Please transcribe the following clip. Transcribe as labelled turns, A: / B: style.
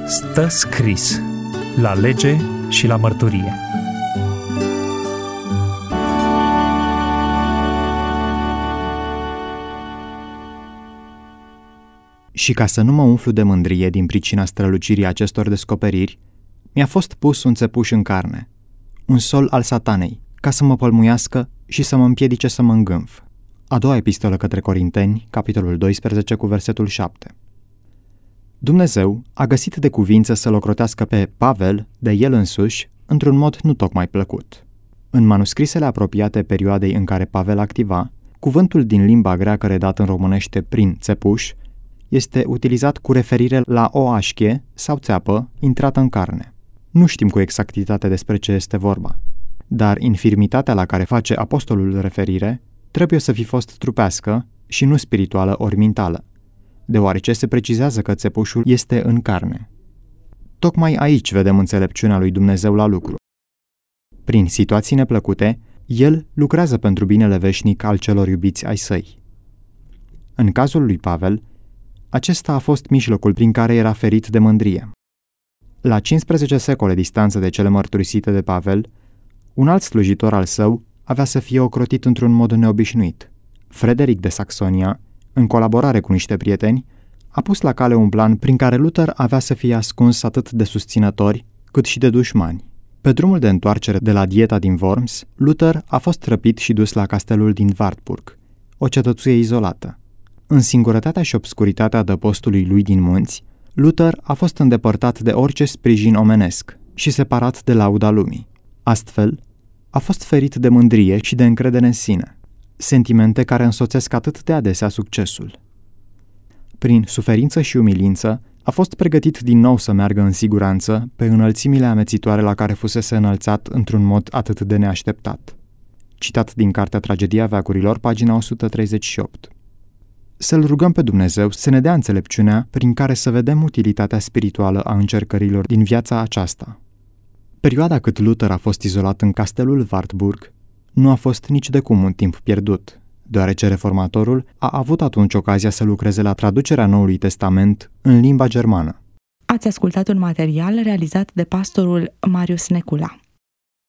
A: Stă scris la lege și la mărturie.
B: Și ca să nu mă umflu de mândrie din pricina strălucirii acestor descoperiri, mi-a fost pus un țepuș în carne, un sol al satanei, ca să mă pălmuiască și să mă împiedice să mă îngânf. A doua epistolă către Corinteni, capitolul 12, cu versetul 7. Dumnezeu a găsit de cuvință să-l ocrotească pe Pavel de el însuși într-un mod nu tocmai plăcut. În manuscrisele apropiate perioadei în care Pavel activa, cuvântul din limba greacă redat în românește prin țepuș este utilizat cu referire la o așchie sau țeapă intrată în carne. Nu știm cu exactitate despre ce este vorba, dar infirmitatea la care face apostolul referire trebuie să fi fost trupească și nu spirituală ori mentală, deoarece se precizează că țepușul este în carne. Tocmai aici vedem înțelepciunea lui Dumnezeu la lucru. Prin situații neplăcute, El lucrează pentru binele veșnic al celor iubiți ai săi. În cazul lui Pavel, acesta a fost mijlocul prin care era ferit de mândrie. La 15 secole distanță de cele mărturisite de Pavel, un alt slujitor al său avea să fie ocrotit într-un mod neobișnuit. Frederic de Saxonia, în colaborare cu niște prieteni, a pus la cale un plan prin care Luther avea să fie ascuns atât de susținători cât și de dușmani. Pe drumul de întoarcere de la dieta din Worms, Luther a fost răpit și dus la castelul din Wartburg, o cetățuie izolată. În singurătatea și obscuritatea adăpostului lui din munți, Luther a fost îndepărtat de orice sprijin omenesc și separat de lauda lumii. Astfel, a fost ferit de mândrie și de încredere în sine, sentimente care însoțesc atât de adesea succesul. Prin suferință și umilință, a fost pregătit din nou să meargă în siguranță pe înălțimile amețitoare la care fusese înălțat într-un mod atât de neașteptat. Citat din cartea Tragedia veacurilor, pagina 138. Să-L rugăm pe Dumnezeu să ne dea înțelepciunea prin care să vedem utilitatea spirituală a încercărilor din viața aceasta. Perioada cât Luther a fost izolat în castelul Wartburg nu a fost nici de cum un timp pierdut, deoarece reformatorul a avut atunci ocazia să lucreze la traducerea Noului Testament în limba germană.
C: Ați ascultat un material realizat de pastorul Marius Necula.